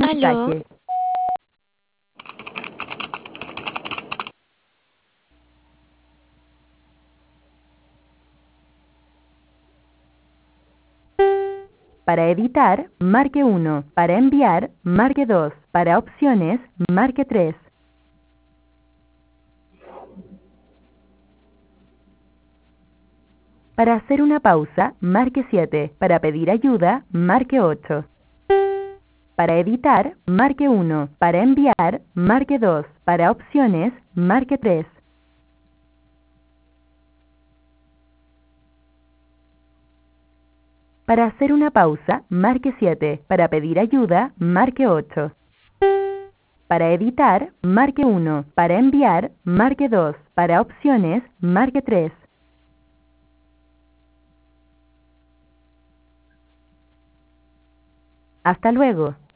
Aló. Destaque. Para editar, marque 1. Para enviar, marque 2. Para opciones, marque 3. Para hacer una pausa, marque 7. Para pedir ayuda, marque 8. Para editar, marque 1. Para enviar, marque 2. Para opciones, marque 3. Para hacer una pausa, marque 7. Para pedir ayuda, marque 8. Para editar, marque 1. Para enviar, marque 2. Para opciones, marque 3. Hasta luego.